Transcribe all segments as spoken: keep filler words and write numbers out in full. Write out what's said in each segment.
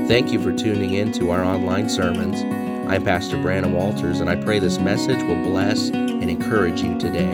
Thank you for tuning in to our online sermons. I'm Pastor Brandon Walters, and I pray this message will bless and encourage you today.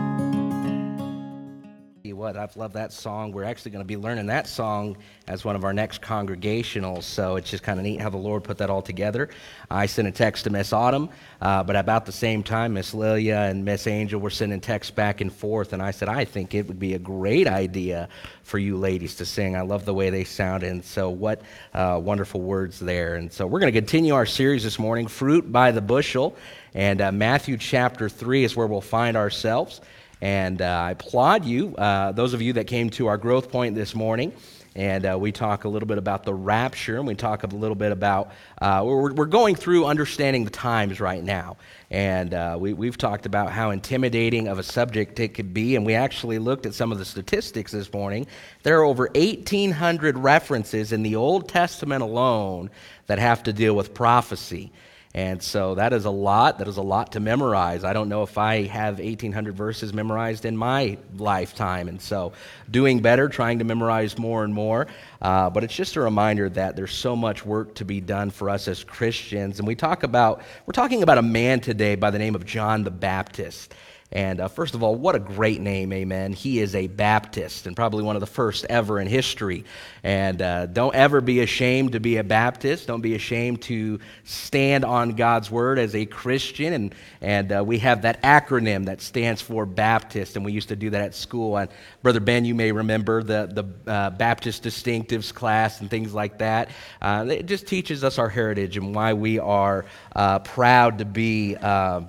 What I've loved that song. We're actually going to be learning that song as one of our next congregationals, so it's just kind of neat how the Lord put that all together. I sent a text to Miss Autumn, uh, but about the same time, Miss Lilia and Miss Angel were sending texts back and forth, and I said, I think it would be a great idea for you ladies to sing. I love the way they sound, and so what uh, wonderful words there. And so we're going to continue our series this morning, Fruit by the Bushel, and uh, Matthew chapter three is where we'll find ourselves. And uh, I applaud you, uh, those of you that came to our growth point this morning, and uh, we talk a little bit about the rapture, and we talk a little bit about, uh, we're, we're going through understanding the times right now, and uh, we, we've talked about how intimidating of a subject it could be, and we actually looked at some of the statistics this morning. There are over eighteen hundred references in the Old Testament alone that have to deal with prophecy. And so that is a lot. That is a lot to memorize. I don't know if I have eighteen hundred verses memorized in my lifetime. And so doing better, trying to memorize more and more. Uh, but it's just a reminder that there's so much work to be done for us as Christians. And we talk about, we're talking about a man today by the name of John the Baptist. And uh, first of all, what a great name, amen. He is a Baptist, and probably one of the first ever in history. And uh, don't ever be ashamed to be a Baptist. Don't be ashamed to stand on God's word as a Christian. And and uh, we have that acronym that stands for Baptist, and we used to do that at school. And Brother Ben, you may remember the, the uh, Baptist distinctives class and things like that. Uh, it just teaches us our heritage and why we are uh, proud to be uh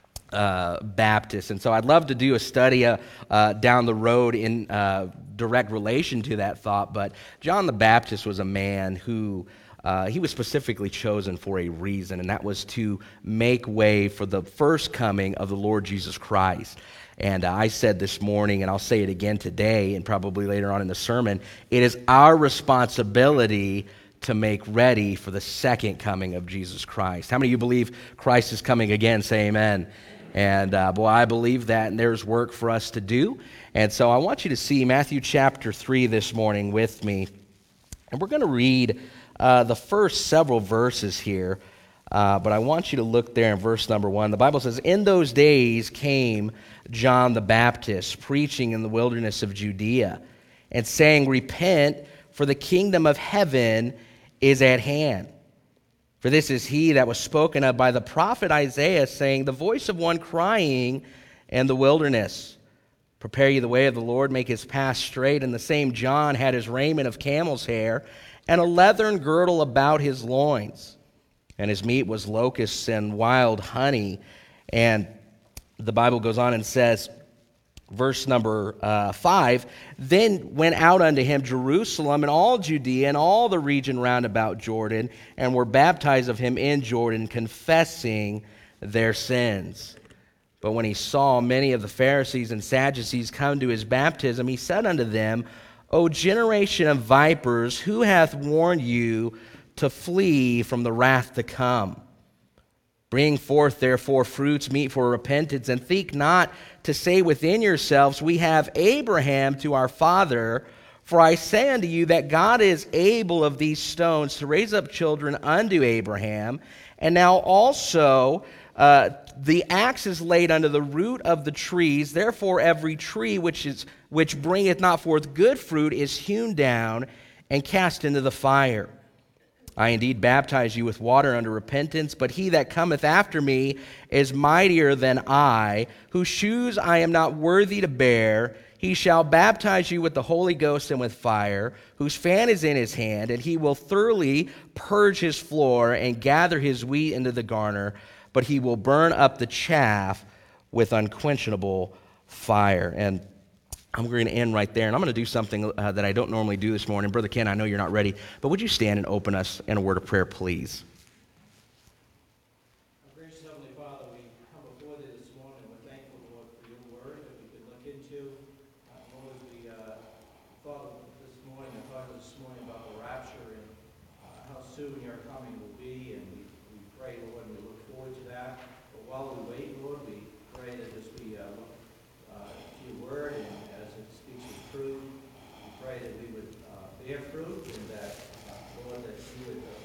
Uh, Baptist. And so I'd love to do a study uh, uh, down the road in uh, direct relation to that thought, but John the Baptist was a man who uh, he was specifically chosen for a reason, and that was to make way for the first coming of the Lord Jesus Christ. And uh, I said this morning, and I'll say it again today and probably later on in the sermon, it is our responsibility to make ready for the second coming of Jesus Christ. How many of you believe Christ is coming again? Say amen. And uh, boy, I believe that, and there's work for us to do. And so I want you to see Matthew chapter three this morning with me. And we're going to read uh, the first several verses here, uh, but I want you to look there in verse number one. The Bible says, "In those days came John the Baptist, preaching in the wilderness of Judea, and saying, 'Repent, for the kingdom of heaven is at hand. For this is he that was spoken of by the prophet Isaiah, saying, The voice of one crying in the wilderness, Prepare ye the way of the Lord, make his path straight. And the same John had his raiment of camel's hair, and a leathern girdle about his loins. And his meat was locusts and wild honey.'" And the Bible goes on and says, verse number uh, five, "Then went out unto him Jerusalem and all Judea and all the region round about Jordan, and were baptized of him in Jordan, confessing their sins. But when he saw many of the Pharisees and Sadducees come to his baptism, he said unto them, O generation of vipers, who hath warned you to flee from the wrath to come? Bring forth therefore fruits meet for repentance, and think not to say within yourselves, We have Abraham to our father. For I say unto you that God is able of these stones to raise up children unto Abraham. And now also uh, the axe is laid unto the root of the trees. Therefore every tree which is which bringeth not forth good fruit is hewn down and cast into the fire. I indeed baptize you with water unto repentance, but he that cometh after me is mightier than I, whose shoes I am not worthy to bear. He shall baptize you with the Holy Ghost and with fire, whose fan is in his hand, and he will thoroughly purge his floor and gather his wheat into the garner, but he will burn up the chaff with unquenchable fire." And I'm going to end right there, and I'm going to do something uh, that I don't normally do this morning. Brother Ken, I know you're not ready, but would you stand and open us in a word of prayer, please? Our gracious Heavenly Father, we come before thee this morning. We're thankful, Lord, for your word that we could look into. Uh, Lord, as we uh, thought of this morning, I thought of this morning about the rapture and uh, how soon your coming will be, and we, we pray, Lord, and we look forward to that. But while we wait, Lord, we pray that as we uh, look uh, to your word and fruit. We pray that we would uh, bear fruit, and that, uh, Lord, that you would uh,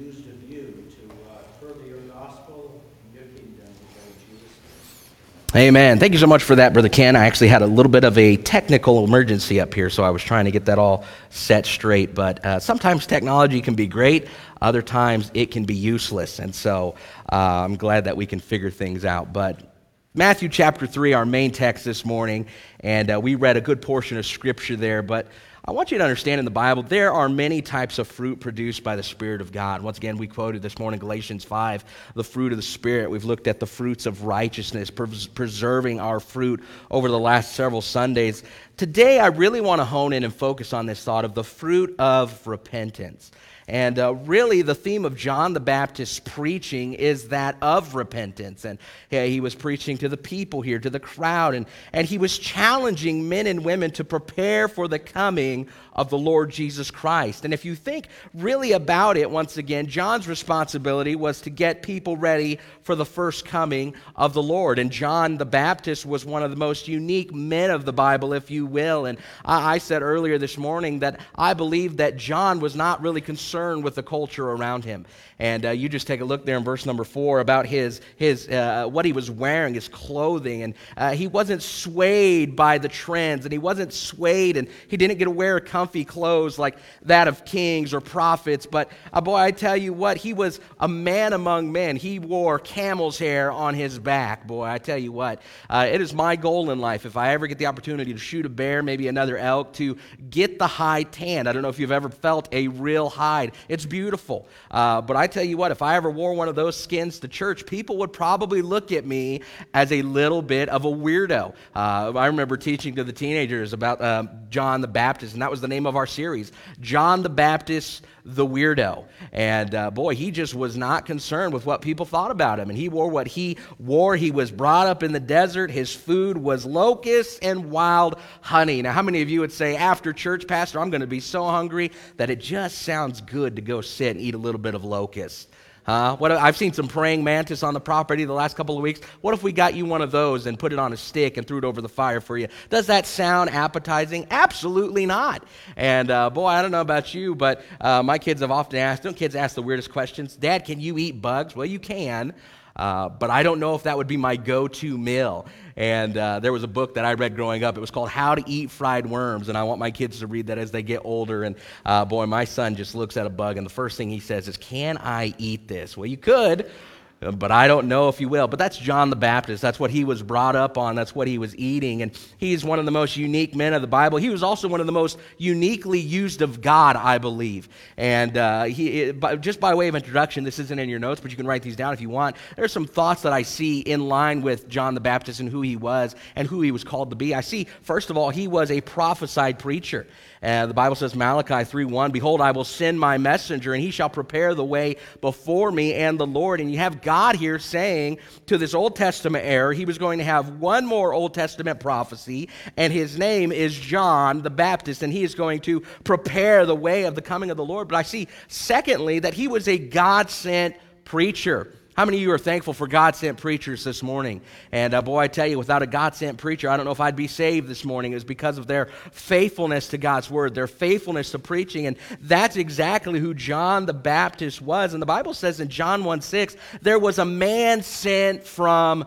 used of you to uh, further your gospel and your kingdom. We pray in Jesus' name. Amen. Thank you so much for that, Brother Ken. I actually had a little bit of a technical emergency up here, so I was trying to get that all set straight. But uh, sometimes technology can be great. Other times it can be useless. And so uh, I'm glad that we can figure things out. But Matthew chapter three, our main text this morning, and uh, we read a good portion of Scripture there. But I want you to understand in the Bible, there are many types of fruit produced by the Spirit of God. Once again, we quoted this morning Galatians five, the fruit of the Spirit. We've looked at the fruits of righteousness, pres- preserving our fruit over the last several Sundays. Today, I really want to hone in and focus on this thought of the fruit of repentance. And uh, really, the theme of John the Baptist's preaching is that of repentance. And yeah, he was preaching to the people here, to the crowd, and, and he was challenging men and women to prepare for the coming of the Lord Jesus Christ. And if you think really about it, once again, John's responsibility was to get people ready for the first coming of the Lord. And John the Baptist was one of the most unique men of the Bible, if you will. And I, I said earlier this morning that I believe that John was not really concerned with the culture around him. And uh, you just take a look there in verse number four about his his uh, what he was wearing, his clothing, and uh, he wasn't swayed by the trends, and he wasn't swayed, and he didn't get to wear comfy clothes like that of kings or prophets. But uh, boy, I tell you what, he was a man among men. He wore camel's hair on his back. Boy, I tell you what, uh, it is my goal in life, if I ever get the opportunity to shoot a bear, maybe another elk, to get the hide tanned. I don't know if you've ever felt a real hide. It's beautiful, uh, but I tell you what, if I ever wore one of those skins to church, people would probably look at me as a little bit of a weirdo. Uh, I remember teaching to the teenagers about uh, John the Baptist, and that was the name of our series, John the Baptist, the Weirdo. And uh, boy, he just was not concerned with what people thought about him. And he wore what he wore. He was brought up in the desert. His food was locusts and wild honey. Now, how many of you would say, after church, Pastor, I'm going to be so hungry that it just sounds good to go sit and eat a little bit of locust? Uh, what I've seen some praying mantis on the property the last couple of weeks. What if we got you one of those and put it on a stick and threw it over the fire for you? Does that sound appetizing? Absolutely not. And uh, boy, I don't know about you, but uh, my kids have often asked, don't kids ask the weirdest questions? Dad, can you eat bugs? Well, you can. Uh, but I don't know if that would be my go-to meal. And uh, there was a book that I read growing up. It was called How to Eat Fried Worms, and I want my kids to read that as they get older. And uh, boy, my son just looks at a bug, and the first thing he says is, "Can I eat this?" Well, you could, but I don't know if you will. But that's John the Baptist. That's what he was brought up on. That's what he was eating. And he's one of the most unique men of the Bible. He was also one of the most uniquely used of God, I believe. And uh, he, just by way of introduction, this isn't in your notes, but you can write these down if you want. There's some thoughts that I see in line with John the Baptist and who he was and who he was called to be. I see, first of all, he was a prophesied preacher. Uh, the Bible says, Malachi three one, "Behold, I will send my messenger, and he shall prepare the way before me and the Lord." And you have God here saying to this Old Testament era, he was going to have one more Old Testament prophecy, and his name is John the Baptist, and he is going to prepare the way of the coming of the Lord. But I see, secondly, that he was a God-sent preacher. How many of you are thankful for God-sent preachers this morning? And uh, boy, I tell you, without a God-sent preacher, I don't know if I'd be saved this morning. It was because of their faithfulness to God's word, their faithfulness to preaching. And that's exactly who John the Baptist was. And the Bible says in John one six, there was a man sent from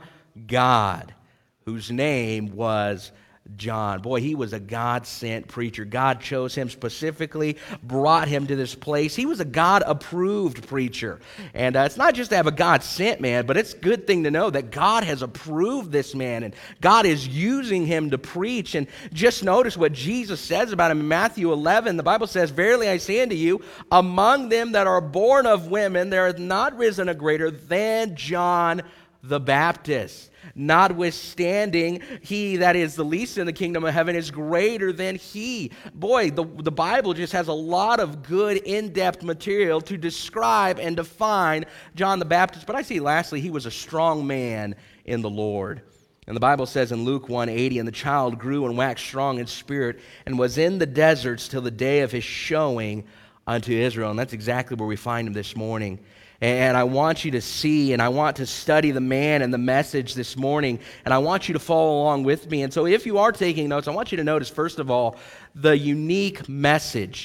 God whose name was John. Boy, he was a God-sent preacher. God chose him specifically, brought him to this place. He was a God-approved preacher. And uh, it's not just to have a God-sent man, but it's a good thing to know that God has approved this man, and God is using him to preach. And just notice what Jesus says about him in Matthew eleven. The Bible says, "Verily I say unto you, among them that are born of women, there hath not risen a greater than John the Baptist. Notwithstanding, he that is the least in the kingdom of heaven is greater than he." Boy, the, the Bible just has a lot of good in-depth material to describe and define John the Baptist. But I see, lastly, he was a strong man in the Lord. And the Bible says in Luke one eighty, "And the child grew and waxed strong in spirit, and was in the deserts till the day of his showing unto Israel." And that's exactly where we find him this morning. And I want you to see, and I want to study the man and the message this morning, and I want you to follow along with me. And so if you are taking notes, I want you to notice, first of all, the unique message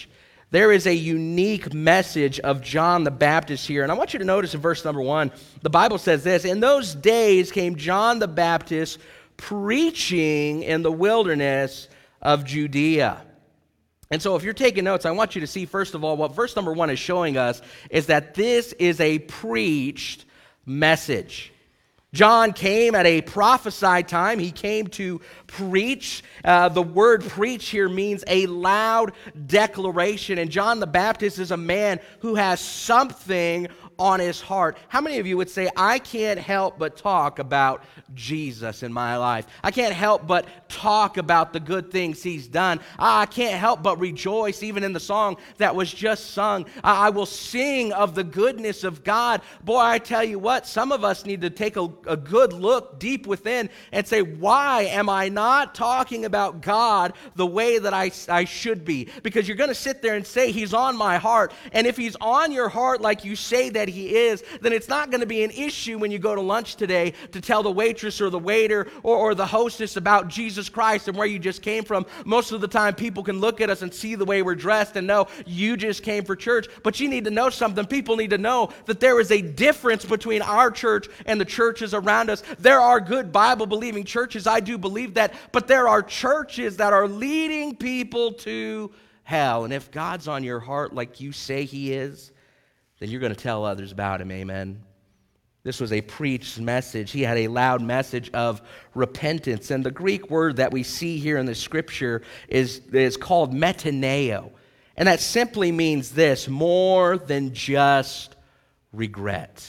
There is a unique message of John the Baptist here. And I want you to notice in verse number one, the Bible says this: "In those days came John the Baptist preaching in the wilderness of Judea." And so if you're taking notes, I want you to see, first of all, what verse number one is showing us is that this is a preached message. John came at a prophesied time. He came to preach. Uh, the word preach here means a loud declaration. And John the Baptist is a man who has something on his heart. How many of you would say, I can't help but talk about Jesus in my life? I can't help but talk about the good things he's done. I can't help but rejoice, even in the song that was just sung. I will sing of the goodness of God. Boy, I tell you what, some of us need to take a, a good look deep within and say, why am I not talking about God the way that I, I should be? Because you're going to sit there and say, he's on my heart. And if he's on your heart like you say that he is, then it's not going to be an issue when you go to lunch today to tell the waitress or the waiter or, or the hostess about Jesus Christ and where you just came from. Most of the time people can look at us and see the way we're dressed and know you just came for church. But you need to know something. People need to know that there is a difference between our church and the churches around us. There are good Bible-believing churches. I do believe that. But there are churches that are leading people to hell. And if God's on your heart like you say he is, then you're going to tell others about him, amen? This was a preached message. He had a loud message of repentance. And the Greek word that we see here in the scripture is, is called metaneo. And that simply means this: more than just regret.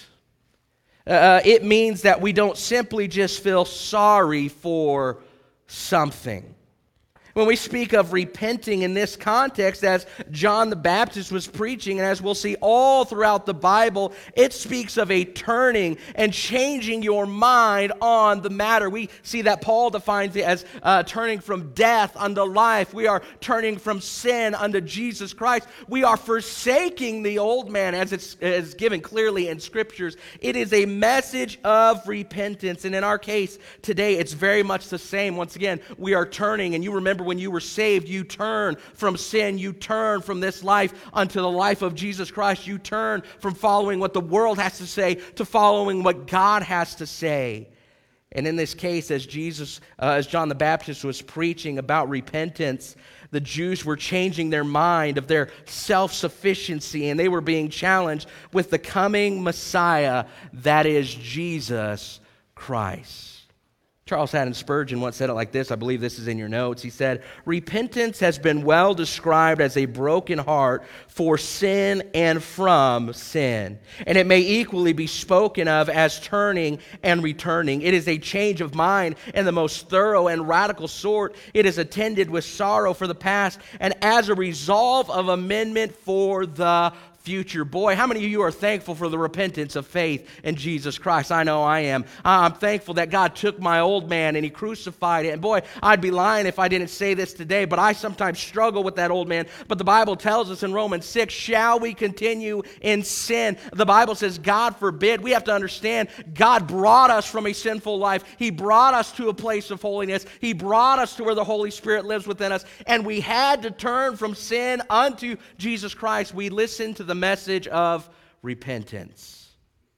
Uh, it means that we don't simply just feel sorry for something. When we speak of repenting in this context, as John the Baptist was preaching, and as we'll see all throughout the Bible, it speaks of a turning and changing your mind on the matter. We see that Paul defines it as uh, turning from death unto life. We are turning from sin unto Jesus Christ. We are forsaking the old man, as it's is given clearly in Scriptures. It is a message of repentance, and in our case today, it's very much the same. Once again, we are turning, and you remember when you were saved, you turn from sin, you turn from this life unto the life of Jesus Christ. You turn from following what the world has to say to following what God has to say. And in this case, as Jesus, uh, as John the Baptist was preaching about repentance, the Jews were changing their mind of their self-sufficiency, and they were being challenged with the coming Messiah, that is Jesus Christ. Charles Haddon Spurgeon once said it like this. I believe this is in your notes. He said, "Repentance has been well described as a broken heart for sin and from sin. And it may equally be spoken of as turning and returning. It is a change of mind in the most thorough and radical sort. It is attended with sorrow for the past and as a resolve of amendment for the future." Boy, how many of you are thankful for the repentance of faith in Jesus Christ? I know I am. I'm thankful that God took my old man and he crucified it. And boy, I'd be lying if I didn't say this today, but I sometimes struggle with that old man. But the Bible tells us in Romans six, shall we continue in sin? The Bible says, God forbid. We have to understand God brought us from a sinful life. He brought us to a place of holiness. He brought us to where the Holy Spirit lives within us. And we had to turn from sin unto Jesus Christ. We listened to the message of repentance.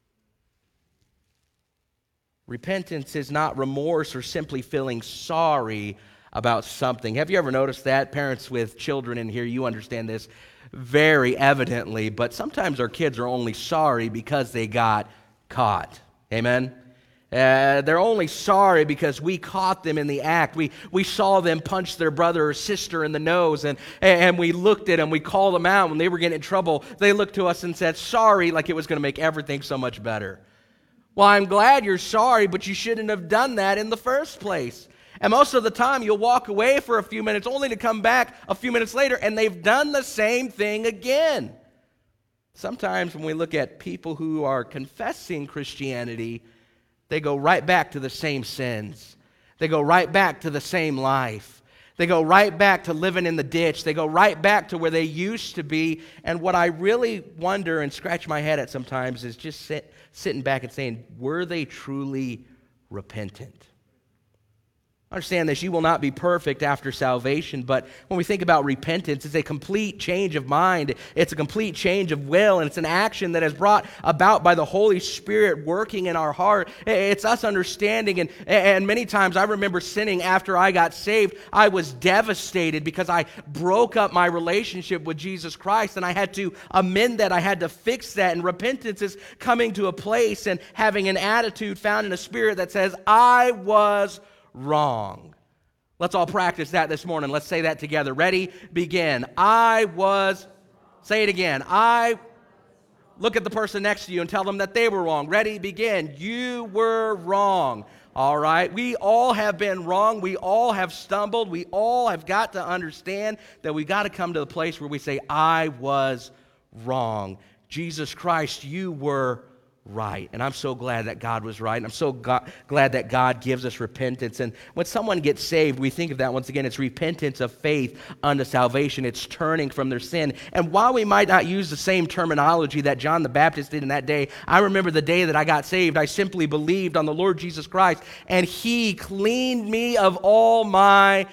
Repentance is not remorse or simply feeling sorry about something. Have you ever noticed that? Parents with children in here, you understand this very evidently, but sometimes our kids are only sorry because they got caught. Amen? Uh, they're only sorry because we caught them in the act. We we saw them punch their brother or sister in the nose, and, and we looked at them. We called them out when they were getting in trouble. They looked to us and said, sorry, like it was going to make everything so much better. Well, I'm glad you're sorry, but you shouldn't have done that in the first place. And most of the time, you'll walk away for a few minutes only to come back a few minutes later, and they've done the same thing again. Sometimes when we look at people who are confessing Christianity, they go right back to the same sins. They go right back to the same life. They go right back to living in the ditch. They go right back to where they used to be. And what I really wonder and scratch my head at sometimes is just sit, sitting back and saying, were they truly repentant? Understand this, you will not be perfect after salvation, but when we think about repentance, it's a complete change of mind, it's a complete change of will, and it's an action that is brought about by the Holy Spirit working in our heart. It's us understanding, and, and many times I remember sinning after I got saved. I was devastated because I broke up my relationship with Jesus Christ, and I had to amend that, I had to fix that, and repentance is coming to a place and having an attitude found in a spirit that says, I was wrong. Let's all practice that this morning. Let's say that together. Ready? Begin. I was, say it again. I, look at the person next to you and tell them that they were wrong. Ready? Begin. You were wrong. All right? We all have been wrong. We all have stumbled. We all have got to understand that we got to come to the place where we say, I was wrong. Jesus Christ, you were right. And I'm so glad that God was right. And I'm so go- glad that God gives us repentance. And when someone gets saved, we think of that once again. It's repentance of faith unto salvation. It's turning from their sin. And while we might not use the same terminology that John the Baptist did in that day, I remember the day that I got saved, I simply believed on the Lord Jesus Christ, and He cleaned me of all my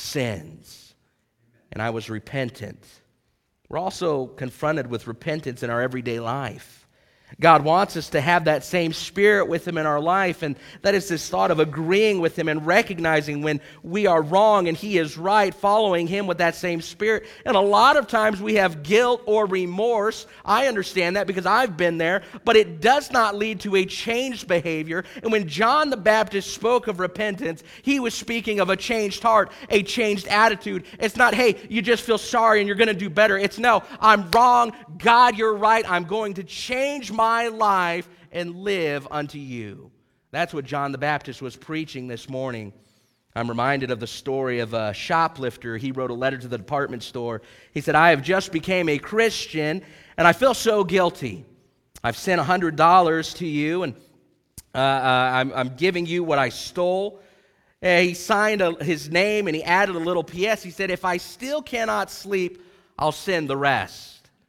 sins. And I was repentant. We're also confronted with repentance in our everyday life. God wants us to have that same spirit with Him in our life, and that is this thought of agreeing with Him and recognizing when we are wrong and He is right, following Him with that same spirit. And a lot of times we have guilt or remorse. I understand that because I've been there, but it does not lead to a changed behavior. And when John the Baptist spoke of repentance, he was speaking of a changed heart, a changed attitude. It's not, hey, you just feel sorry and you're going to do better. It's no, I'm wrong. God, you're right. I'm going to change my my life and live unto you. That's what John the Baptist was preaching this morning. I'm reminded of the story of a shoplifter. He wrote a letter to the department store. He said, I have just become a Christian and I feel so guilty. I've sent one hundred dollars to you and uh, uh, I'm, I'm giving you what I stole. And he signed a, his name and he added a little P S. He said, if I still cannot sleep, I'll send the rest.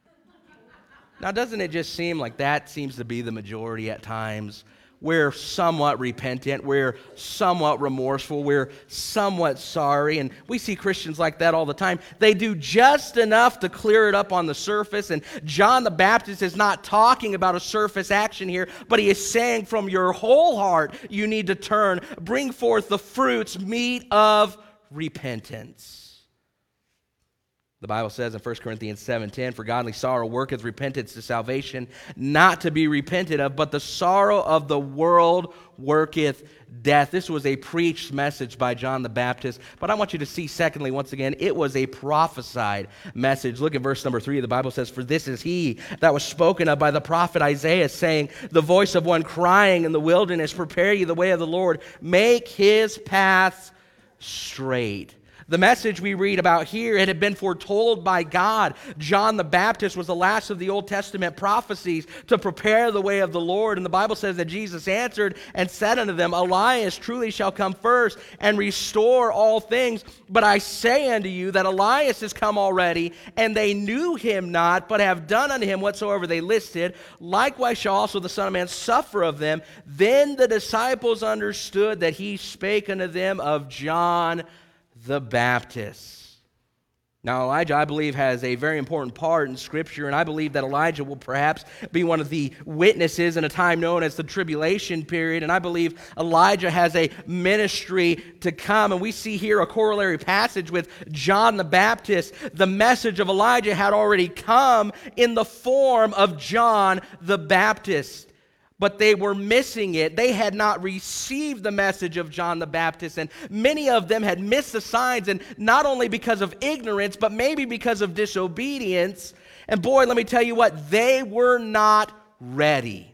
Now, doesn't it just seem like that seems to be the majority at times? We're somewhat repentant, we're somewhat remorseful, we're somewhat sorry, and we see Christians like that all the time. They do just enough to clear it up on the surface, and John the Baptist is not talking about a surface action here, but he is saying from your whole heart, you need to turn, bring forth the fruits, meat of repentance. The Bible says in First Corinthians seven ten, for godly sorrow worketh repentance to salvation, not to be repented of, but the sorrow of the world worketh death. This was a preached message by John the Baptist, but I want you to see, secondly, once again, it was a prophesied message. Look at verse number three. The Bible says, for this is he that was spoken of by the prophet Isaiah, saying, the voice of one crying in the wilderness, prepare ye the way of the Lord, make his paths straight. The message we read about here, it had been foretold by God. John the Baptist was the last of the Old Testament prophecies to prepare the way of the Lord. And the Bible says that Jesus answered and said unto them, Elias truly shall come first and restore all things. But I say unto you that Elias is come already, and they knew him not, but have done unto him whatsoever they listed. Likewise shall also the Son of Man suffer of them. Then the disciples understood that he spake unto them of John the Baptist. Now, Elijah, I believe, has a very important part in Scripture, and I believe that Elijah will perhaps be one of the witnesses in a time known as the tribulation period, and I believe Elijah has a ministry to come, and we see here a corollary passage with John the Baptist. The message of Elijah had already come in the form of John the Baptist, but they were missing it. They had not received the message of John the Baptist, and many of them had missed the signs, and not only because of ignorance, but maybe because of disobedience. And boy, let me tell you what, they were not ready.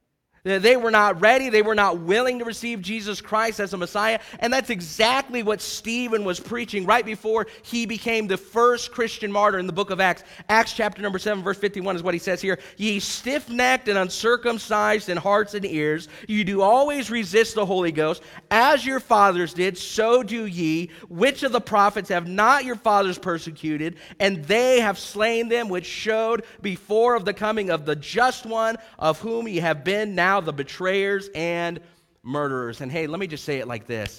They were not ready. They were not willing to receive Jesus Christ as a Messiah. And that's exactly what Stephen was preaching right before he became the first Christian martyr in the book of Acts. Acts chapter number seven, verse fifty-one is what he says here. Ye stiff-necked and uncircumcised in hearts and ears, you do always resist the Holy Ghost. As your fathers did, so do ye. Which of the prophets have not your fathers persecuted? And they have slain them, which showed before of the coming of the just one, of whom ye have been now the betrayers and murderers. And hey, let me just say it like this.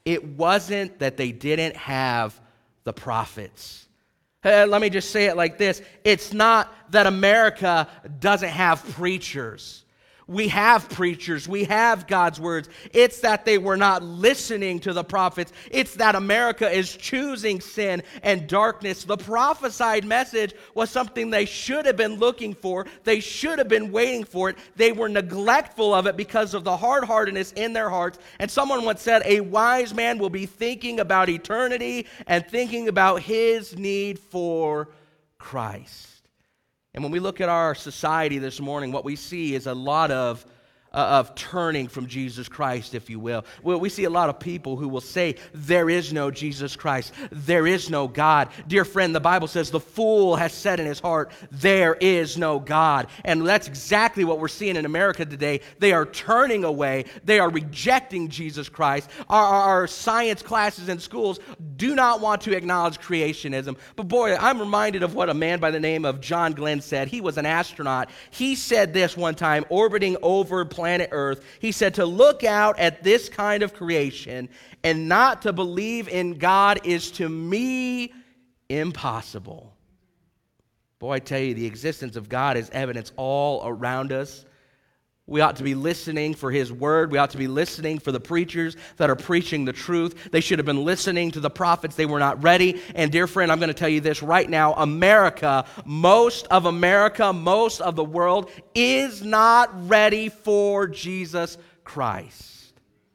It wasn't that they didn't have the prophets. Uh, let me just say it like this. It's not that America doesn't have preachers. We have preachers. We have God's words. It's that they were not listening to the prophets. It's that America is choosing sin and darkness. The prophesied message was something they should have been looking for. They should have been waiting for it. They were neglectful of it because of the hard-heartedness in their hearts. And someone once said, a wise man will be thinking about eternity and thinking about his need for Christ. And when we look at our society this morning, what we see is a lot of, uh, of turning from Jesus Christ, if you will. Well, we see a lot of people who will say, there is no Jesus Christ. There is no God. Dear friend, the Bible says the fool has said in his heart, there is no God. And that's exactly what we're seeing in America today. They are turning away. They are rejecting Jesus Christ. Our, our, our science classes in schools do not want to acknowledge creationism. But boy, I'm reminded of what a man by the name of John Glenn said. He was an astronaut. He said this one time, orbiting over planet Earth. He said, to look out at this kind of creation and not to believe in God is to me impossible. Boy, I tell you, the existence of God is evidence all around us. We ought to be listening for His word. We ought to be listening for the preachers that are preaching the truth. They should have been listening to the prophets. They were not ready. And dear friend, I'm going to tell you this right now. America, most of America, most of the world is not ready for Jesus Christ.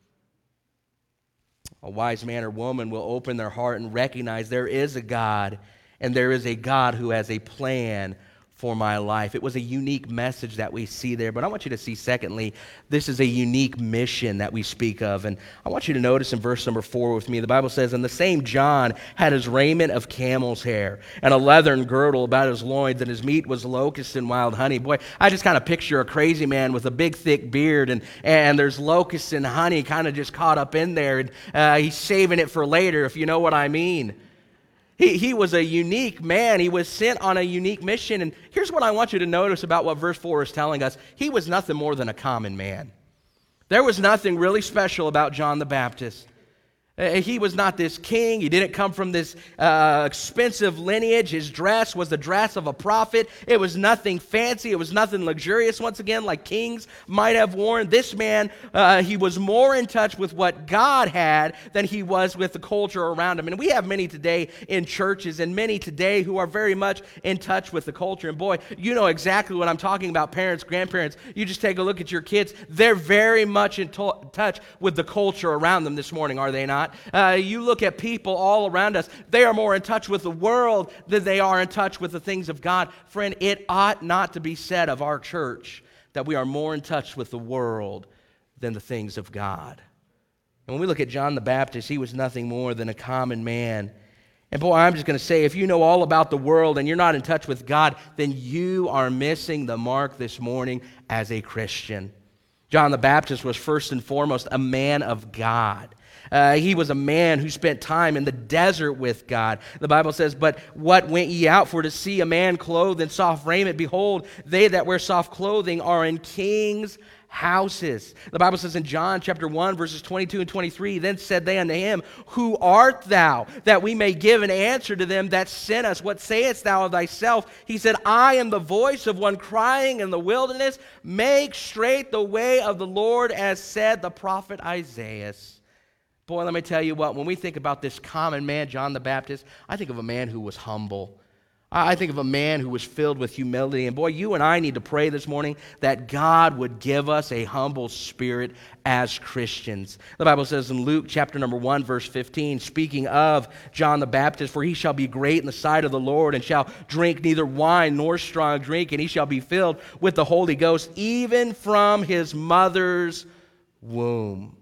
A wise man or woman will open their heart and recognize there is a God, and there is a God who has a plan for my life. It was a unique message that we see there, but I want you to see, secondly, this is a unique mission that we speak of. And I want you to notice in verse number four with me, the Bible says, and the same John had his raiment of camel's hair and a leathern girdle about his loins, and his meat was locusts and wild honey. Boy, I just kind of picture a crazy man with a big, thick beard, and, and there's locusts and honey kind of just caught up in there, and uh, he's saving it for later, if you know what I mean. He, he was a unique man. He was sent on a unique mission. And here's what I want you to notice about what verse four is telling us. He was nothing more than a common man. There was nothing really special about John the Baptist. He was not this king. He didn't come from this uh, expensive lineage. His dress was the dress of a prophet. It was nothing fancy. It was nothing luxurious, once again, like kings might have worn. This man, uh, he was more in touch with what God had than he was with the culture around him. And we have many today in churches and many today who are very much in touch with the culture. And boy, you know exactly what I'm talking about, parents, grandparents. You just take a look at your kids. They're very much in to- touch with the culture around them this morning, are they not? Uh, you look at people all around us, they are more in touch with the world than they are in touch with the things of God. Friend, it ought not to be said of our church that we are more in touch with the world than the things of God. And when we look at John the Baptist, he was nothing more than a common man. And boy, I'm just going to say, if you know all about the world and you're not in touch with God, then you are missing the mark this morning as a Christian. John the Baptist was first and foremost a man of God. Uh, he was a man who spent time in the desert with God. The Bible says, but what went ye out for to see a man clothed in soft raiment? Behold, they that wear soft clothing are in kings' houses. The Bible says in John chapter one, verses twenty-two and twenty-three, then said they unto him, who art thou, that we may give an answer to them that sent us? What sayest thou of thyself? He said, I am the voice of one crying in the wilderness, make straight the way of the Lord, as said the prophet Isaiah. Boy, let me tell you what, when we think about this common man, John the Baptist, I think of a man who was humble. I think of a man who was filled with humility. And boy, you and I need to pray this morning that God would give us a humble spirit as Christians. The Bible says in Luke chapter number one, verse fifteen, speaking of John the Baptist, for he shall be great in the sight of the Lord, and shall drink neither wine nor strong drink, and he shall be filled with the Holy Ghost, even from his mother's womb.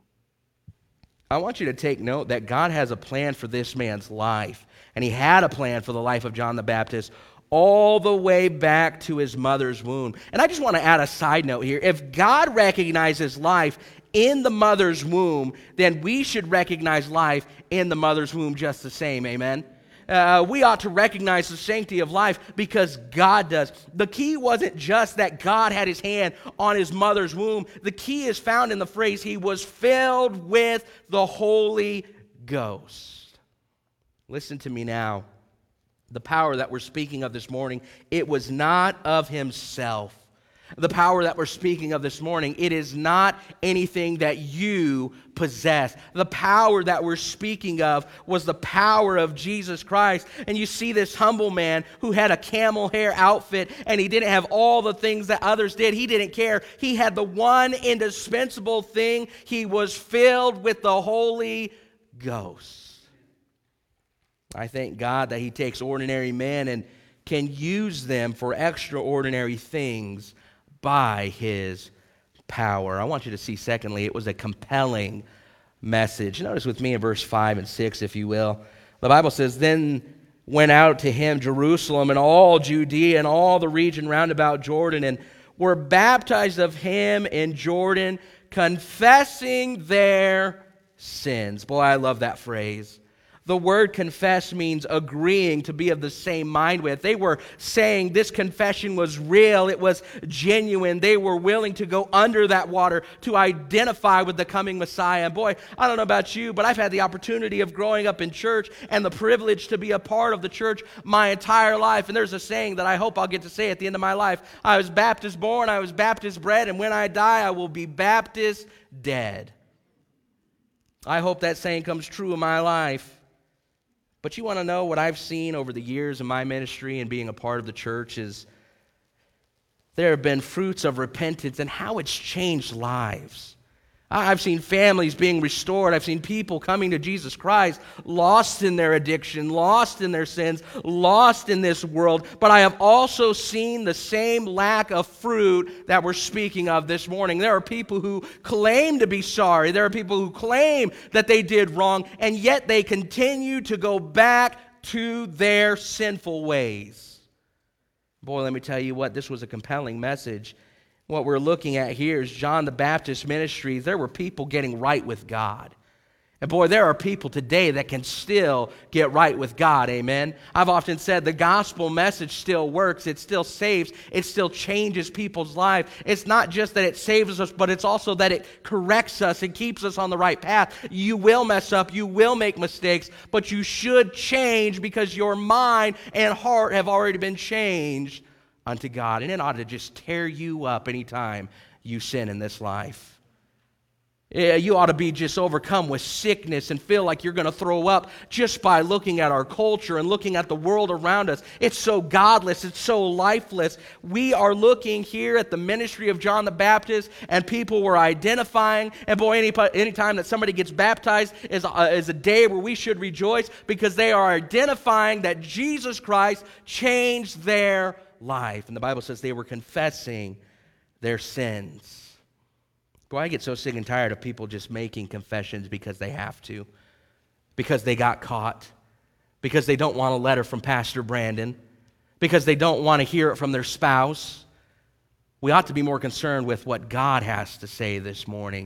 I want you to take note that God has a plan for this man's life. And he had a plan for the life of John the Baptist all the way back to his mother's womb. And I just want to add a side note here. If God recognizes life in the mother's womb, then we should recognize life in the mother's womb just the same. Amen? uh, we ought to recognize the sanctity of life because God does. The key wasn't just that God had his hand on his mother's womb. The key is found in the phrase, he was filled with the Holy Ghost. Listen to me now. The power that we're speaking of this morning, it was not of himself. The power that we're speaking of this morning, it is not anything that you possess. The power that we're speaking of was the power of Jesus Christ. And you see this humble man who had a camel hair outfit, and he didn't have all the things that others did. He didn't care. He had the one indispensable thing. He was filled with the Holy Ghost. I thank God that he takes ordinary men and can use them for extraordinary things by his power. I want you to see, secondly, it was a compelling message. Notice with me in verse five and six, if you will. The Bible says, Then went out to him Jerusalem and all Judea and all the region round about Jordan, and were baptized of him in Jordan, confessing their sins. Boy, I love that phrase. The word confess means agreeing to be of the same mind with. They were saying this confession was real. It was genuine. They were willing to go under that water to identify with the coming Messiah. And boy, I don't know about you, but I've had the opportunity of growing up in church and the privilege to be a part of the church my entire life. And there's a saying that I hope I'll get to say at the end of my life. I was Baptist born, I was Baptist bred, and when I die, I will be Baptist dead. I hope that saying comes true in my life. But you want to know what I've seen over the years in my ministry and being a part of the church is there have been fruits of repentance and how it's changed lives. I've seen families being restored. I've seen people coming to Jesus Christ, lost in their addiction, lost in their sins, lost in this world. But I have also seen the same lack of fruit that we're speaking of this morning. There are people who claim to be sorry. There are people who claim that they did wrong, and yet they continue to go back to their sinful ways. Boy, let me tell you what, this was a compelling message. What we're looking at here is John the Baptist ministry. There were people getting right with God. And boy, there are people today that can still get right with God, amen? I've often said the gospel message still works. It still saves. It still changes people's lives. It's not just that it saves us, but it's also that it corrects us and keeps us on the right path. You will mess up. You will make mistakes, but you should change because your mind and heart have already been changed unto God. And it ought to just tear you up anytime you sin in this life. You ought to be just overcome with sickness and feel like you're going to throw up just by looking at our culture and looking at the world around us. It's so godless. It's so lifeless. We are looking here at the ministry of John the Baptist, and people were identifying. And boy, any anytime that somebody gets baptized is a, is a day where we should rejoice because they are identifying that Jesus Christ changed their life. And the Bible says they were confessing their sins. Boy, I get so sick and tired of people just making confessions because they have to, because they got caught, because they don't want a letter from Pastor Brandon, because they don't want to hear it from their spouse. We ought to be more concerned with what God has to say this morning.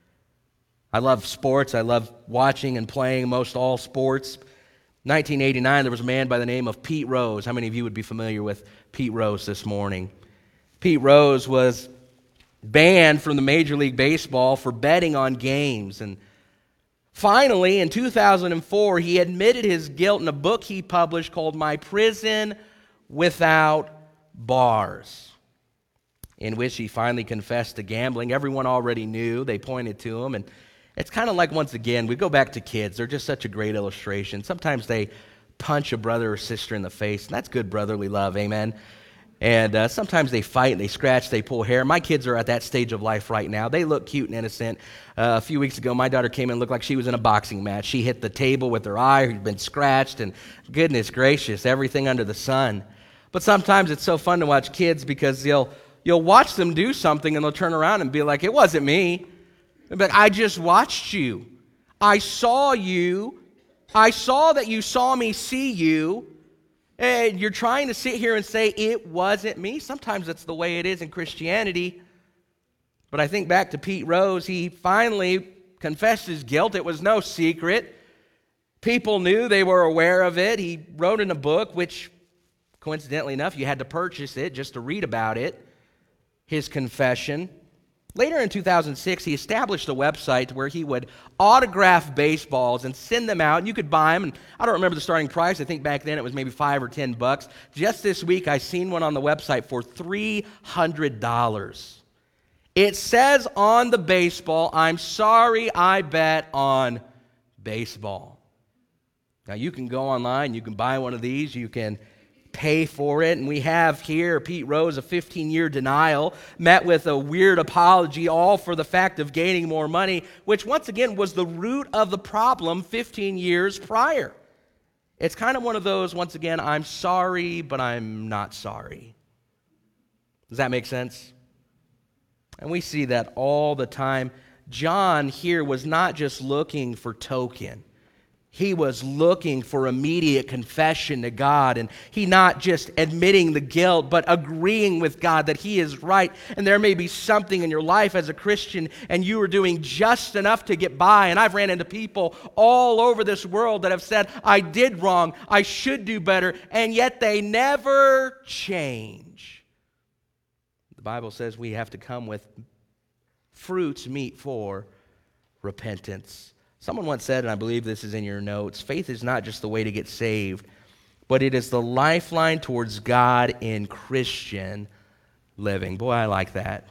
I love sports. I love watching and playing most all sports. nineteen eighty-nine, there was a man by the name of Pete Rose. How many of you would be familiar with Pete Rose this morning? Pete Rose was banned from the Major League Baseball for betting on games. And finally, in two thousand four, he admitted his guilt in a book he published called My Prison Without Bars, in which he finally confessed to gambling. Everyone already knew. They pointed to him. And it's kind of like, once again, we go back to kids. They're just such a great illustration. Sometimes they punch a brother or sister in the face, and that's good brotherly love, amen? And uh, sometimes they fight, and they scratch, they pull hair. My kids are at that stage of life right now. They look cute and innocent. Uh, a few weeks ago, my daughter came in and looked like she was in a boxing match. She hit the table with her eye, had been scratched, and goodness gracious, everything under the sun. But sometimes it's so fun to watch kids because you'll, you'll watch them do something, and they'll turn around and be like, it wasn't me. But I just watched you. I saw you. I saw that you saw me see you. And you're trying to sit here and say, it wasn't me. Sometimes that's the way it is in Christianity. But I think back to Pete Rose. He finally confessed his guilt. It was no secret. People knew, they were aware of it. He wrote in a book, which coincidentally enough, you had to purchase it just to read about it, his confession. Later in two thousand six, he established a website where he would autograph baseballs and send them out, and you could buy them. And I don't remember the starting price. I think back then it was maybe five or ten bucks. Just this week, I seen one on the website for three hundred dollars. It says on the baseball, "I'm sorry I bet on baseball." Now, you can go online, you can buy one of these, you can pay for it, and we have here Pete Rose, a fifteen-year denial, met with a weird apology, all for the fact of gaining more money, which once again was the root of the problem fifteen years prior. It's kind of one of those, once again, I'm sorry, but I'm not sorry. Does that make sense? And we see that all the time. John here was not just looking for token. He was looking for immediate confession to God, and he not just admitting the guilt, but agreeing with God that he is right. And there may be something in your life as a Christian, and you are doing just enough to get by. And I've ran into people all over this world that have said, I did wrong, I should do better, and yet they never change. The Bible says we have to come with fruits meet for repentance. Someone once said, and I believe this is in your notes, faith is not just the way to get saved, but it is the lifeline towards God in Christian living. Boy, I like that.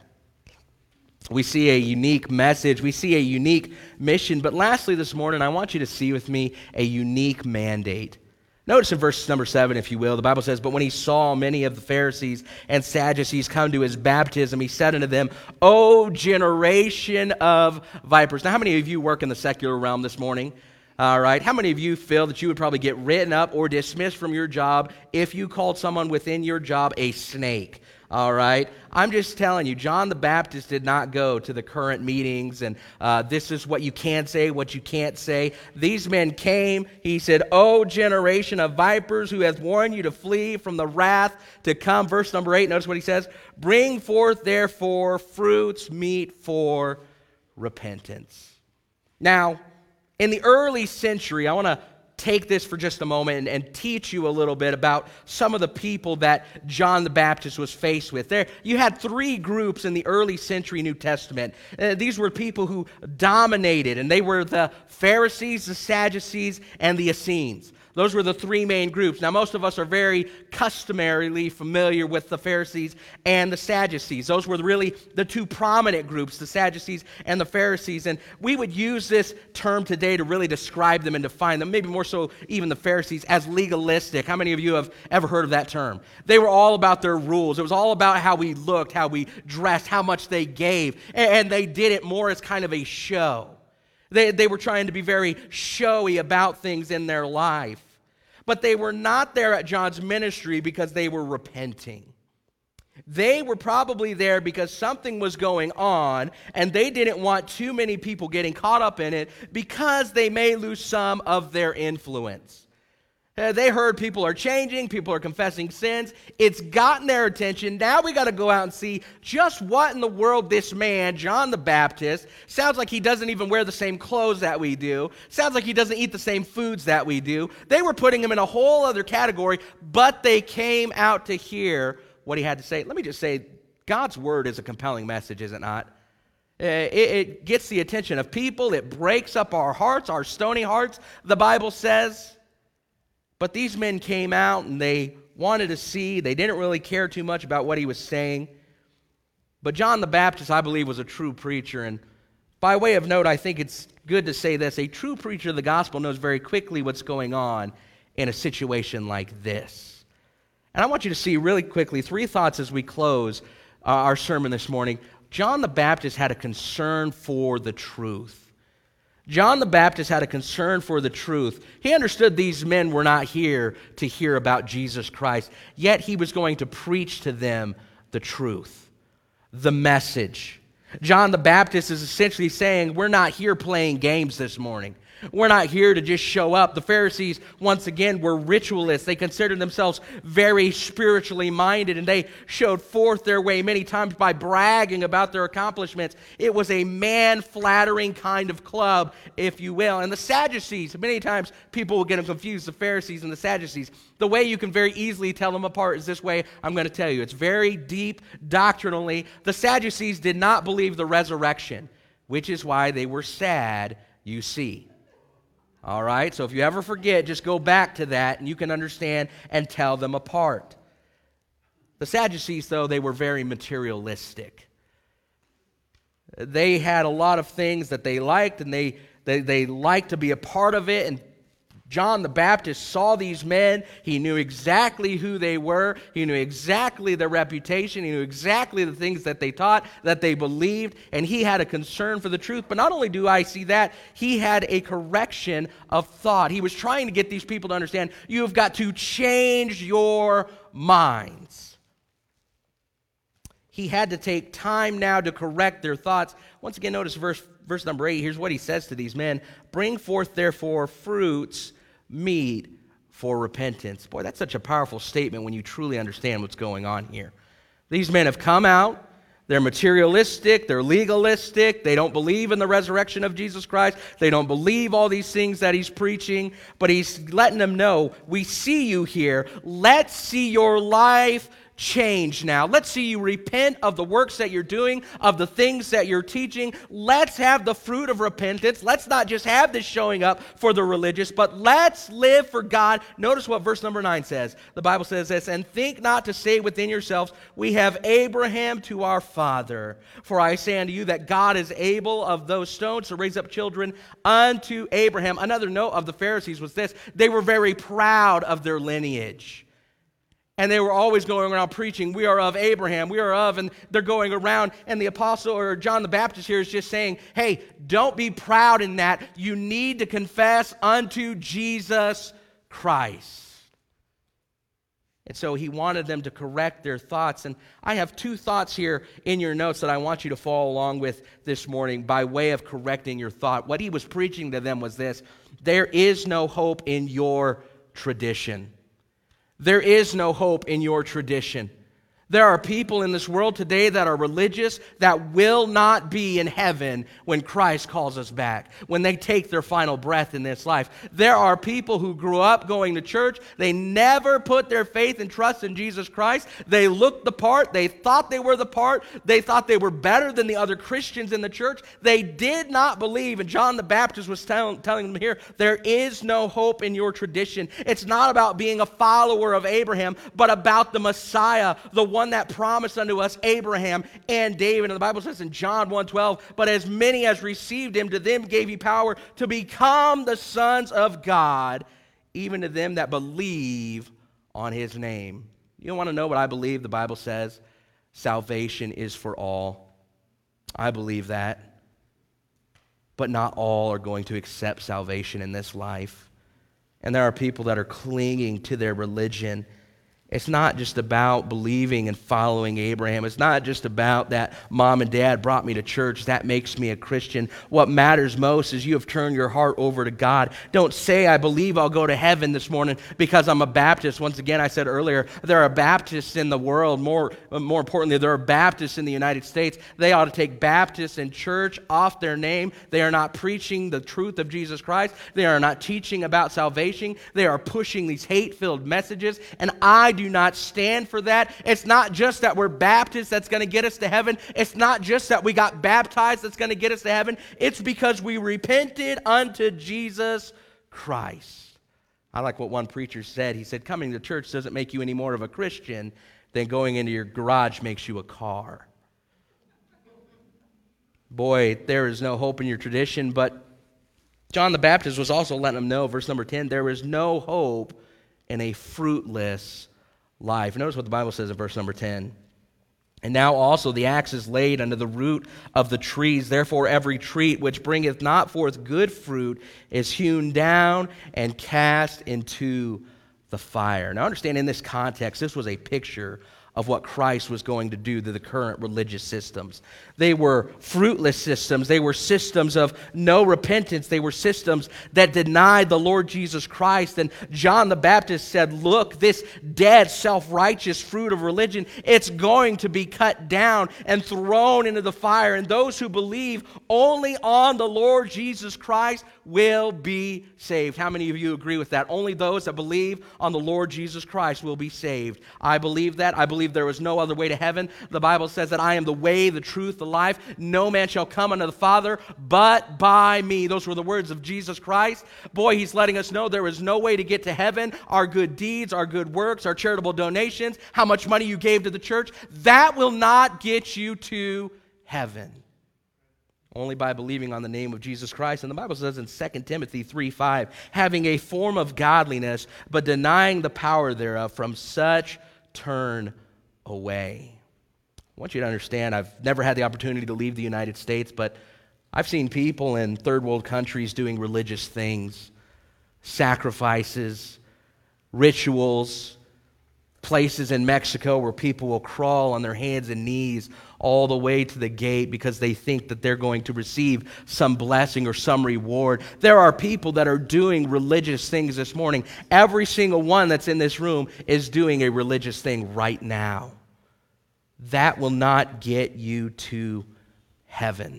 We see a unique message. We see a unique mission. But lastly this morning, I want you to see with me a unique mandate. Notice in verse number seven, if you will, the Bible says, "But when he saw many of the Pharisees and Sadducees come to his baptism, he said unto them, O generation of vipers." Now, how many of you work in the secular realm this morning? All right. How many of you feel that you would probably get written up or dismissed from your job if you called someone within your job a snake? All right. I'm just telling you, John the Baptist did not go to the current meetings and uh, this is what you can say, what you can't say. These men came. He said, O generation of vipers, who hath warned you to flee from the wrath to come. Verse number eight, notice what he says. Bring forth therefore fruits meet for repentance. Now, in the early century, I want to take this for just a moment and, and teach you a little bit about some of the people that John the Baptist was faced with. There, you had three groups in the early century New Testament. Uh, these were people who dominated, and they were the Pharisees, the Sadducees, and the Essenes. Those were the three main groups. Now, most of us are very customarily familiar with the Pharisees and the Sadducees. Those were really the two prominent groups, the Sadducees and the Pharisees. And we would use this term today to really describe them and define them, maybe more so even the Pharisees, as legalistic. How many of you have ever heard of that term? They were all about their rules. It was all about how we looked, how we dressed, how much they gave. And they did it more as kind of a show. They, they were trying to be very showy about things in their life. But they were not there at John's ministry because they were repenting. They were probably there because something was going on, and they didn't want too many people getting caught up in it because they may lose some of their influence. Uh, they heard people are changing, people are confessing sins. It's gotten their attention. Now we got to go out and see just what in the world this man, John the Baptist, sounds like he doesn't even wear the same clothes that we do. Sounds like he doesn't eat the same foods that we do. They were putting him in a whole other category, but they came out to hear what he had to say. Let me just say, God's word is a compelling message, is it not? Uh, it, it gets the attention of people. It breaks up our hearts, our stony hearts, the Bible says. But these men came out and they wanted to see. They didn't really care too much about what he was saying. But John the Baptist, I believe, was a true preacher. And by way of note, I think it's good to say this. A true preacher of the gospel knows very quickly what's going on in a situation like this. And I want you to see really quickly three thoughts as we close uh, our sermon this morning. John the Baptist had a concern for the truth. John the Baptist had a concern for the truth. He understood these men were not here to hear about Jesus Christ, yet he was going to preach to them the truth, the message. John the Baptist is essentially saying, we're not here playing games this morning. We're not here to just show up. The Pharisees, once again, were ritualists. They considered themselves very spiritually minded, and they showed forth their way many times by bragging about their accomplishments. It was a man-flattering kind of club, if you will. And the Sadducees, many times people will get them confused, the Pharisees and the Sadducees. The way you can very easily tell them apart is this way I'm going to tell you. It's very deep doctrinally. The Sadducees did not believe the resurrection, which is why they were sad, you see. All right, so if you ever forget, just go back to that and you can understand and tell them apart. The Sadducees, though, they were very materialistic. They had a lot of things that they liked, and they, they, they liked to be a part of it, and John the Baptist saw these men. He knew exactly who they were. He knew exactly their reputation. He knew exactly the things that they taught, that they believed, and he had a concern for the truth. But not only do I see that, he had a correction of thought. He was trying to get these people to understand, you've got to change your minds. He had to take time now to correct their thoughts. Once again, notice verse, verse number eight. Here's what he says to these men. Bring forth, therefore, fruits meet for repentance. Boy, that's such a powerful statement when you truly understand what's going on here. These men have come out. They're materialistic. They're legalistic. They don't believe in the resurrection of Jesus Christ. They don't believe all these things that he's preaching. But he's letting them know, we see you here. Let's see your life change now. Let's see you repent of the works that you're doing, of the things that you're teaching. Let's have the fruit of repentance. Let's not just have this showing up for the religious, but let's live for God. Notice what verse number nine says. The Bible says this, and think not to say within yourselves, we have Abraham to our father. For I say unto you that God is able of those stones to raise up children unto Abraham. Another note of the Pharisees was this. They were very proud of their lineage. And they were always going around preaching, we are of Abraham, we are of, and they're going around, and the apostle, or John the Baptist here is just saying, hey, don't be proud in that. You need to confess unto Jesus Christ. And so he wanted them to correct their thoughts. And I have two thoughts here in your notes that I want you to follow along with this morning by way of correcting your thought. What he was preaching to them was this: there is no hope in your tradition. There is no hope in your tradition. There are people in this world today that are religious that will not be in heaven when Christ calls us back, when they take their final breath in this life. There are people who grew up going to church. They never put their faith and trust in Jesus Christ. They looked the part. They thought they were the part. They thought they were better than the other Christians in the church. They did not believe. And John the Baptist was tell, telling them here, there is no hope in your tradition. It's not about being a follower of Abraham, but about the Messiah, the one that promised unto us Abraham and David. And the Bible says in John one twelve, but as many as received him, to them gave he power to become the sons of God, even to them that believe on his name. You want to know what I believe? The Bible says salvation is for all. I believe that. But not all are going to accept salvation in this life. And there are people that are clinging to their religion. It's not just about believing and following Abraham. It's not just about that mom and dad brought me to church. That makes me a Christian. What matters most is you have turned your heart over to God. Don't say, I believe I'll go to heaven this morning because I'm a Baptist. Once again, I said earlier, there are Baptists in the world. More, more importantly, there are Baptists in the United States. They ought to take Baptists in church off their name. They are not preaching the truth of Jesus Christ. They are not teaching about salvation. They are pushing these hate-filled messages, and I do not stand for that. It's not just that we're Baptists that's going to get us to heaven. It's not just that we got baptized that's going to get us to heaven. It's because we repented unto Jesus Christ. I like what one preacher said. He said, coming to church doesn't make you any more of a Christian than going into your garage makes you a car. Boy, there is no hope in your tradition, but John the Baptist was also letting them know, verse number ten, there is no hope in a fruitless life. Notice what the Bible says in verse number ten. And now also the axe is laid under the root of the trees. Therefore every tree which bringeth not forth good fruit is hewn down and cast into the fire. Now understand, in this context, this was a picture of what Christ was going to do to the current religious systems. They were fruitless systems. They were systems of no repentance. They were systems that denied the Lord Jesus Christ. And John the Baptist said, look, this dead, self-righteous fruit of religion, it's going to be cut down and thrown into the fire. And those who believe only on the Lord Jesus Christ will be saved. How many of you agree with that? Only those that believe on the Lord Jesus Christ will be saved. I believe that. I believe there is no other way to heaven. The Bible says that I am the way, the truth, the life. No man shall come unto the Father but by me. Those were the words of Jesus Christ. Boy, he's letting us know there is no way to get to heaven. Our good deeds, our good works, our charitable donations, how much money you gave to the church, that will not get you to heaven. Only by believing on the name of Jesus Christ. And the Bible says in Second Timothy three five, having a form of godliness, but denying the power thereof, from such turn away. I want you to understand, I've never had the opportunity to leave the United States, but I've seen people in third world countries doing religious things, sacrifices, rituals, places in Mexico where people will crawl on their hands and knees all the way to the gate because they think that they're going to receive some blessing or some reward. There are people that are doing religious things this morning. Every single one that's in this room is doing a religious thing right now. That will not get you to heaven.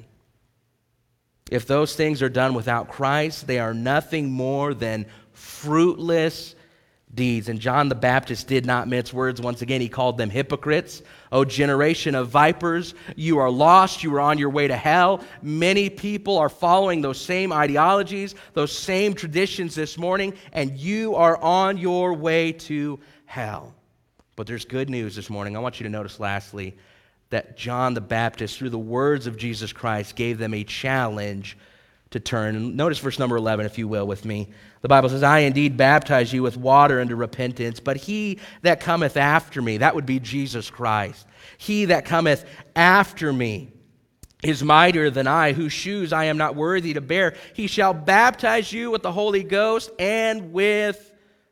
If those things are done without Christ, they are nothing more than fruitless deeds. And John the Baptist did not mince words. Once again, he called them hypocrites. O generation of vipers, you are lost. You are on your way to hell. Many people are following those same ideologies, those same traditions this morning, and you are on your way to hell. But there's good news this morning. I want you to notice lastly that John the Baptist, through the words of Jesus Christ, gave them a challenge to turn. Notice verse number eleven, if you will, with me. The Bible says, I indeed baptize you with water unto repentance, but he that cometh after me, that would be Jesus Christ, he that cometh after me is mightier than I, whose shoes I am not worthy to bear. He shall baptize you with the Holy Ghost and with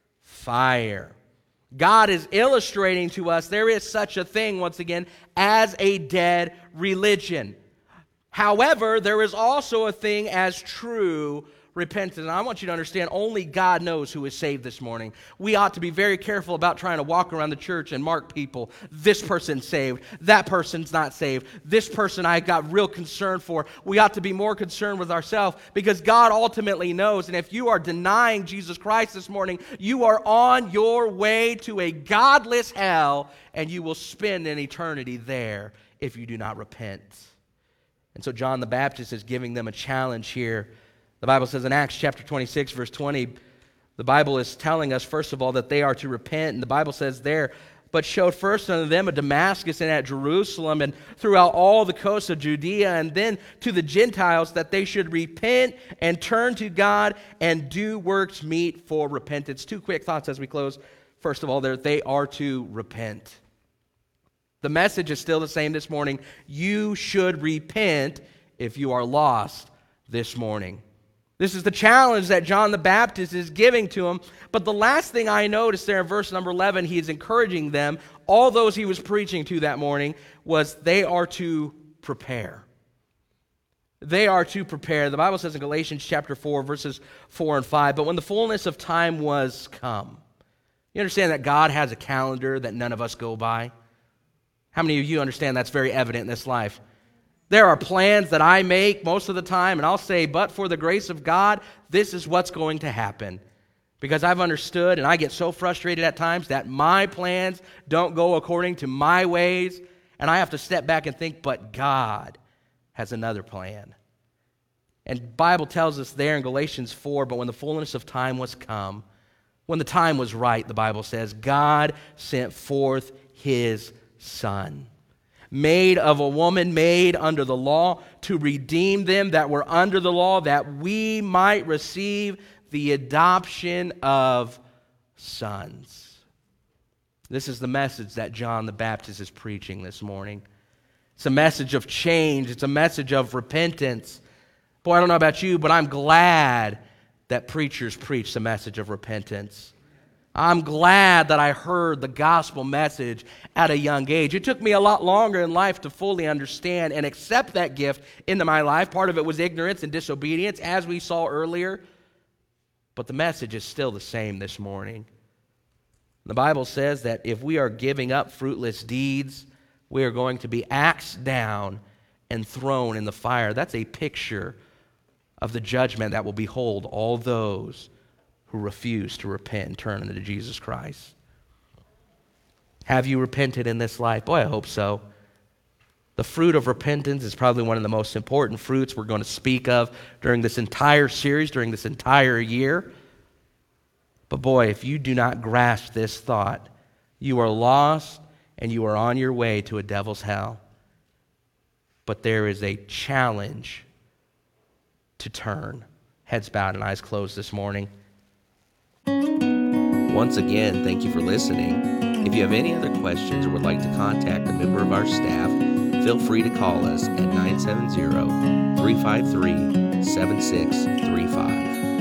fire. God is illustrating to us there is such a thing, once again, as a dead religion. However, there is also a thing as true repentance. And I want you to understand, only God knows who is saved this morning. We ought to be very careful about trying to walk around the church and mark people. This person's saved. That person's not saved. This person I got real concern for. We ought to be more concerned with ourselves because God ultimately knows. And if you are denying Jesus Christ this morning, you are on your way to a godless hell, and you will spend an eternity there if you do not repent. And so John the Baptist is giving them a challenge here. The Bible says in Acts chapter twenty-six, verse twenty, the Bible is telling us, first of all, that they are to repent. And the Bible says there, but showed first unto them at Damascus and at Jerusalem and throughout all the coasts of Judea, and then to the Gentiles, that they should repent and turn to God and do works meet for repentance. Two quick thoughts as we close. First of all, there they are to repent. The message is still the same this morning. You should repent if you are lost this morning. This is the challenge that John the Baptist is giving to them. But the last thing I noticed there in verse number eleven, he is encouraging them, all those he was preaching to that morning, was they are to prepare. They are to prepare. The Bible says in Galatians chapter four, verses four and five, but when the fullness of time was come. You understand that God has a calendar that none of us go by? How many of you understand that's very evident in this life? There are plans that I make most of the time, and I'll say, but for the grace of God, this is what's going to happen. Because I've understood, and I get so frustrated at times that my plans don't go according to my ways, and I have to step back and think, but God has another plan. And the Bible tells us there in Galatians four, but when the fullness of time was come, when the time was right, the Bible says, God sent forth his Son, made of a woman, made under the law, to redeem them that were under the law, that we might receive the adoption of sons. This is the message that John the Baptist is preaching this morning. It's a message of change. It's a message of repentance. Boy, I don't know about you, but I'm glad that preachers preach the message of repentance. I'm glad that I heard the gospel message at a young age. It took me a lot longer in life to fully understand and accept that gift into my life. Part of it was ignorance and disobedience, as we saw earlier. But the message is still the same this morning. The Bible says that if we are giving up fruitless deeds, we are going to be axed down and thrown in the fire. That's a picture of the judgment that will behold all those who refuse to repent and turn into Jesus Christ. Have you repented in this life? Boy, I hope so. The fruit of repentance is probably one of the most important fruits we're going to speak of during this entire series, during this entire year. But boy, if you do not grasp this thought, you are lost and you are on your way to a devil's hell. But there is a challenge to turn. Heads bowed and eyes closed this morning. Once again, thank you for listening. If you have any other questions or would like to contact a member of our staff, feel free to call us at nine seven zero, three five three, seven six three five.